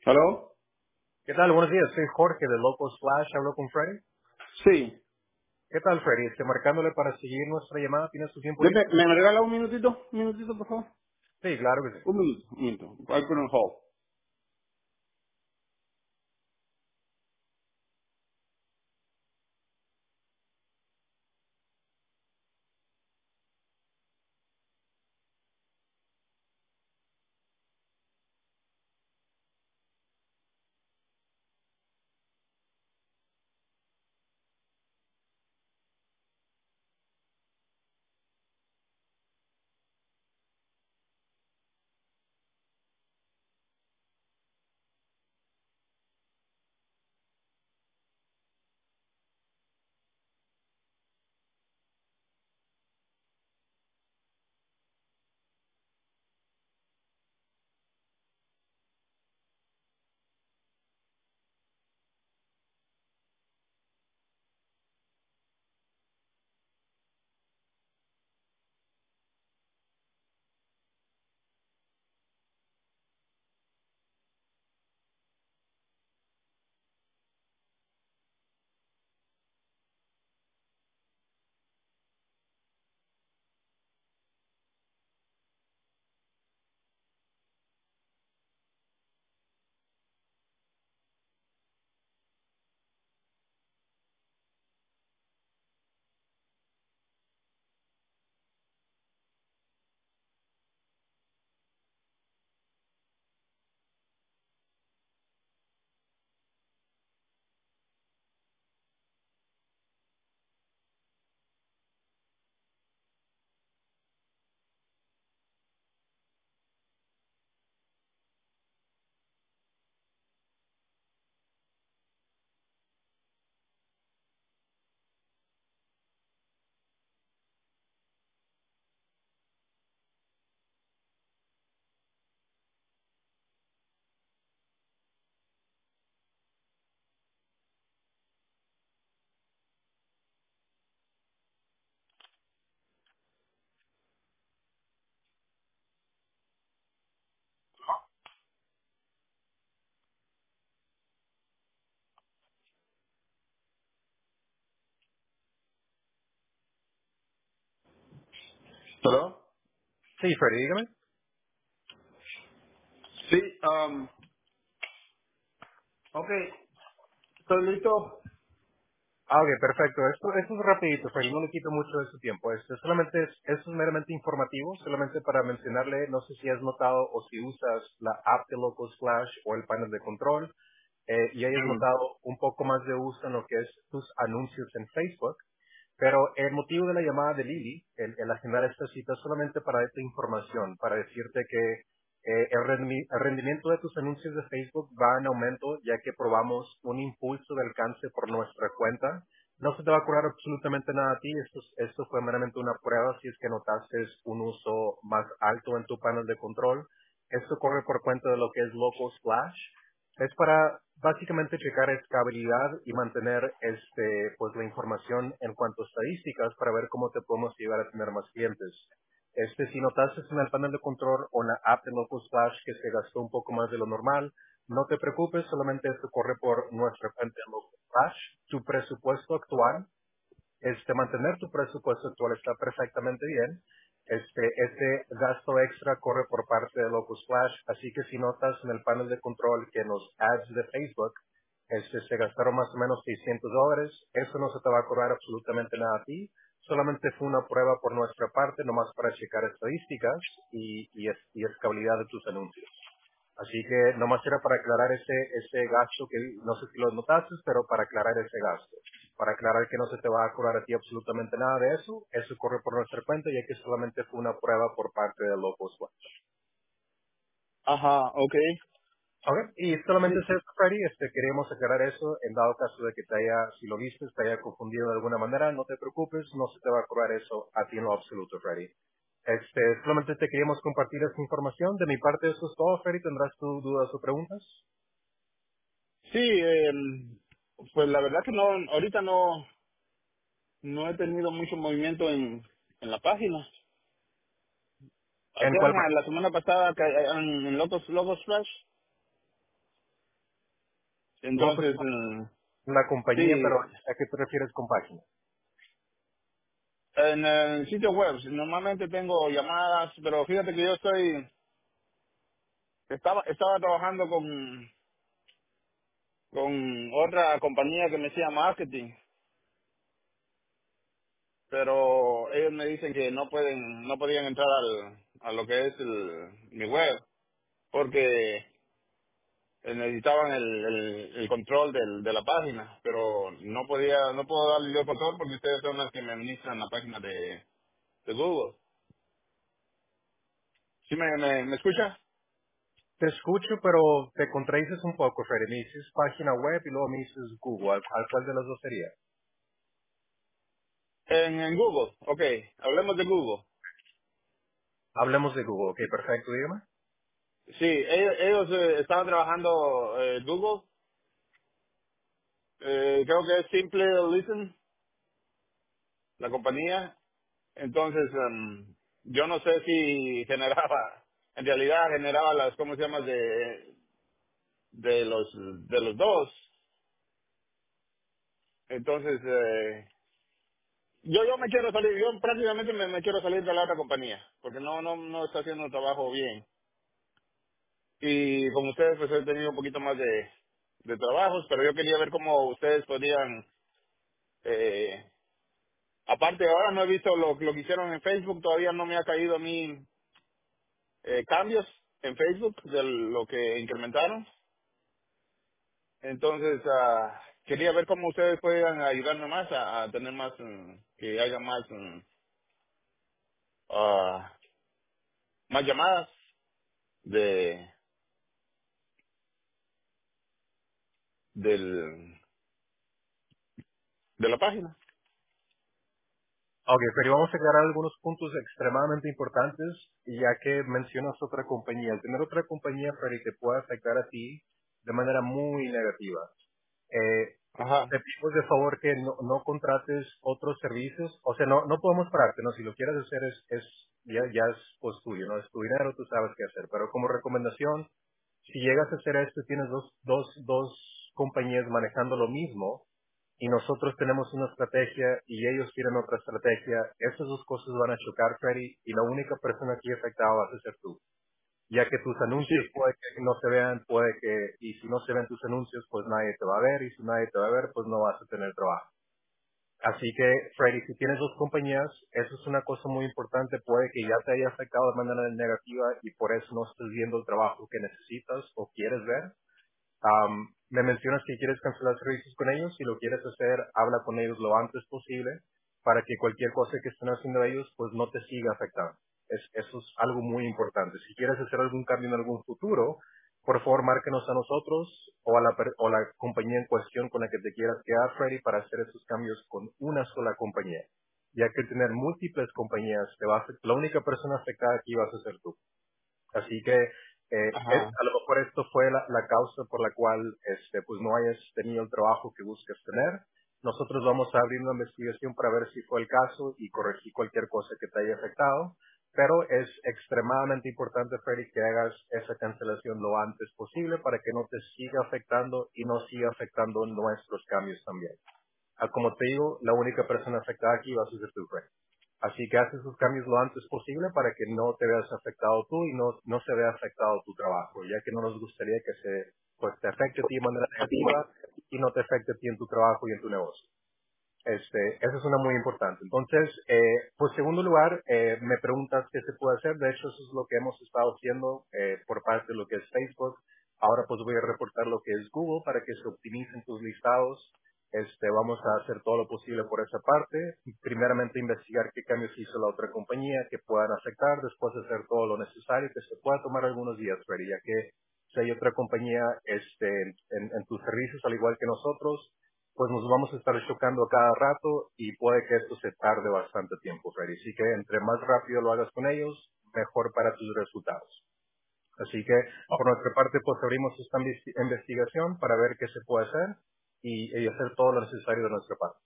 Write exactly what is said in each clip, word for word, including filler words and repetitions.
¿Aló? ¿Qué tal? Buenos días, soy Jorge de Locos Flash, hablo con Freddy. Sí. ¿Qué tal, Freddy? Estoy marcándole para seguir nuestra llamada. ¿Tienes tu tiempo Deme- libre? ¿Me, me regala un minutito? Un minutito, por favor. Sí, claro que sí. Un minuto, un minuto. I put on hold. ¿Aló? Sí, Freddy, dígame. Sí, um, ok. ¿Estoy listo? Ah, ok, perfecto. Esto, esto es rapidito, Freddy, no le quito mucho de su tiempo. Esto solamente es, esto es meramente informativo, solamente para mencionarle, no sé si has notado o si usas la app de Locos Flash o el panel de control, eh, y hayas Mm. notado un poco más de uso en lo que es tus anuncios en Facebook. Pero el motivo de la llamada de Lili, el, el agendar esta cita, es solamente para darte información, para decirte que eh, el, rendi- el rendimiento de tus anuncios de Facebook va en aumento, ya que probamos un impulso de alcance por nuestra cuenta. No se te va a cobrar absolutamente nada a ti, esto, es- esto fue meramente una prueba si es que notaste un uso más alto en tu panel de control. Esto corre por cuenta de lo que es Local Splash. Es para básicamente checar escalabilidad y mantener este pues la información en cuanto a estadísticas para ver cómo te podemos llevar a tener más clientes. Este, si notaste en el panel de control o en la app de Local Splash que se gastó un poco más de lo normal, no te preocupes, solamente esto corre por nuestra cuenta de Local Splash. Tu presupuesto actual este, mantener tu presupuesto actual está perfectamente bien. Este, este gasto extra corre por parte de Locus Flash, así que si notas en el panel de control que en los ads de Facebook este, se gastaron más o menos seiscientos dólares, eso no se te va a cobrar absolutamente nada a ti, solamente fue una prueba por nuestra parte, nomás para checar estadísticas y, y, es- y escalabilidad de tus anuncios. Así que nomás era para aclarar ese, ese gasto que no sé si lo notaste, pero para aclarar ese gasto. Para aclarar que no se te va a cobrar a ti absolutamente nada de eso, eso corre por nuestra cuenta ya que solamente fue una prueba por parte de Locos One. Ajá, ok. Ok, y solamente Sí. es eso, Freddy, este, queríamos aclarar eso, en dado caso de que te haya, si lo viste, te haya confundido de alguna manera, no te preocupes, no se te va a cobrar eso a ti en lo absoluto, Freddy. Este, solamente te queríamos compartir esta información. De mi parte, eso es todo, Freddy. ¿Tendrás tus dudas o preguntas? Sí, em, pues la verdad que no, ahorita no, no he tenido mucho movimiento en, en la página. ¿En Apenas cuál página? la semana pasada que en, en Locos, Locos Flash. No, pues Entonces, mm, la compañía, pero sí, ¿a qué te refieres con página? en el sitio web normalmente tengo llamadas, pero fíjate que yo estoy, estaba, estaba trabajando con, con otra compañía que me hacía marketing, pero ellos me dicen que no pueden, no podían entrar al, a lo que es el, mi web, porque eh, necesitaban el, el, el control del, de la página, pero no podía, no puedo darle yo el control porque ustedes son las que me administran la página de, de Google. ¿Sí me, me, me escucha? Te escucho, pero te contradices un poco, Freddy. Me dices página web y luego me dices Google. ¿Al, al cuál de los dos sería? En, en Google, ok, hablemos de Google. Hablemos de Google. Ok, perfecto, dígame. Sí, ellos, ellos eh, estaban trabajando eh, Google, eh, creo que es Simple Listen, la compañía. Entonces, em, yo no sé si generaba, en realidad generaba las, ¿cómo se llama? De, de los, de los dos. Entonces, eh, yo, yo me quiero salir, yo prácticamente me, me quiero salir de la otra compañía, porque no, no, no está haciendo un trabajo bien. Y con ustedes pues he tenido un poquito más de, de trabajos, pero yo quería ver cómo ustedes podían, eh, aparte ahora no he visto lo, lo que hicieron en Facebook, todavía no me ha caído a mí eh, cambios en Facebook de lo que incrementaron. Entonces, ah, quería ver cómo ustedes puedan ayudarme más a, a tener más, mm, que haya más, mm, ah, más llamadas de, del, de la página. Ok, pero vamos a aclarar algunos puntos extremadamente importantes, y ya que mencionas otra compañía. El tener otra compañía, Freddy, te puede afectar a ti de manera muy negativa. Eh, Ajá. te pido de favor que no, no contrates otros servicios. O sea, no, no podemos pararte, ¿no? Si lo quieres hacer es, es ya, ya es pues tuyo, ¿no? Es tu dinero, tú sabes qué hacer. Pero como recomendación, si llegas a hacer esto y tienes dos, dos, dos compañías manejando lo mismo, y nosotros tenemos una estrategia y ellos tienen otra estrategia, esas dos cosas van a chocar, Freddy, y la única persona aquí afectada vas a ser tú. Ya que tus Sí. anuncios puede que no se vean, puede que, y si no se ven tus anuncios, pues nadie te va a ver, y si nadie te va a ver, pues no vas a tener trabajo. Así que, Freddy, si tienes dos compañías, eso es una cosa muy importante, puede que ya te haya afectado de manera negativa y por eso no estés viendo el trabajo que necesitas o quieres ver. Am, me mencionas que quieres cancelar servicios con ellos. Si lo quieres hacer, habla con ellos lo antes posible para que cualquier cosa que estén haciendo ellos pues no te siga afectando. Es, eso es algo muy importante. Si quieres hacer algún cambio en algún futuro, por favor márquenos a nosotros o a la, per- o la compañía en cuestión con la que te quieras quedar, Freddy, para hacer esos cambios con una sola compañía. Ya que tener múltiples compañías, te va a afect- la única persona afectada aquí vas a ser tú. Así que eh, es- Ajá. a lo mejor esto fue la, la causa por la cual este, pues no hayas tenido el trabajo que buscas tener. Nosotros vamos a abrir una investigación para ver si fue el caso y corregir cualquier cosa que te haya afectado. Pero es extremadamente importante, Freddy, que hagas esa cancelación lo antes posible para que no te siga afectando y no siga afectando nuestros cambios también. Ah, como te digo, la única persona afectada aquí va a ser tu Freddy. Así que haces esos cambios lo antes posible para que no te veas afectado tú y no, no se vea afectado tu trabajo, ya que no nos gustaría que se, pues, te afecte a ti de manera negativa y no te afecte a ti en tu trabajo y en tu negocio. Este, eso es una muy importante. Entonces, eh, pues segundo lugar, eh, me preguntas qué se puede hacer. De hecho, eso es lo que hemos estado haciendo eh, por parte de lo que es Facebook. Ahora pues voy a reportar lo que es Google para que se optimicen tus listados. Este, vamos a hacer todo lo posible por esa parte. Primeramente investigar qué cambios hizo la otra compañía que puedan afectar, después hacer todo lo necesario, que se pueda tomar algunos días, Freddy, ya que si hay otra compañía este, en, en tus servicios, al igual que nosotros, pues nos vamos a estar chocando a cada rato y puede que esto se tarde bastante tiempo, Freddy. Así que entre más rápido lo hagas con ellos, mejor para tus resultados. Así que por nuestra parte, pues abrimos esta investi- investigación para ver qué se puede hacer y, y hacer todo lo necesario de nuestra parte.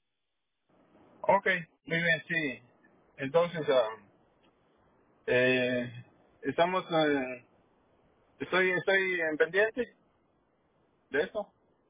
Ok, muy bien, sí. Entonces, ah, eh, estamos, eh, estoy, estoy en pendiente de esto.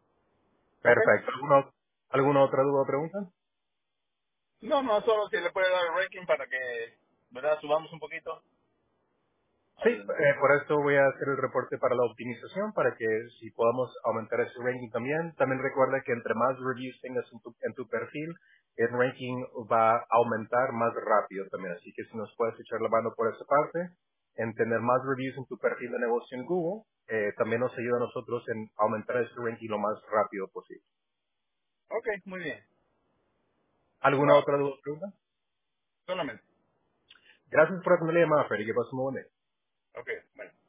¿Ok? Perfecto. ¿Alguna, alguna otra duda o pregunta? No, no, solo si le puede dar el ranking para que, ¿verdad? Subamos un poquito. Sí, Al... eh, por esto voy a hacer el reporte para la optimización, para que si podamos aumentar ese ranking también. También recuerda que entre más reviews tengas en tu, en tu perfil, el ranking va a aumentar más rápido también. Así que si nos puedes echar la mano por esa parte, en tener más reviews en tu perfil de negocio en Google, eh, también nos ayuda a nosotros en aumentar ese ranking lo más rápido posible. Ok, muy bien. ¿Alguna No, otra duda o pregunta? solamente. Gracias por atender la llamada, Fer, y que pasen muy buen día. Ok, bueno.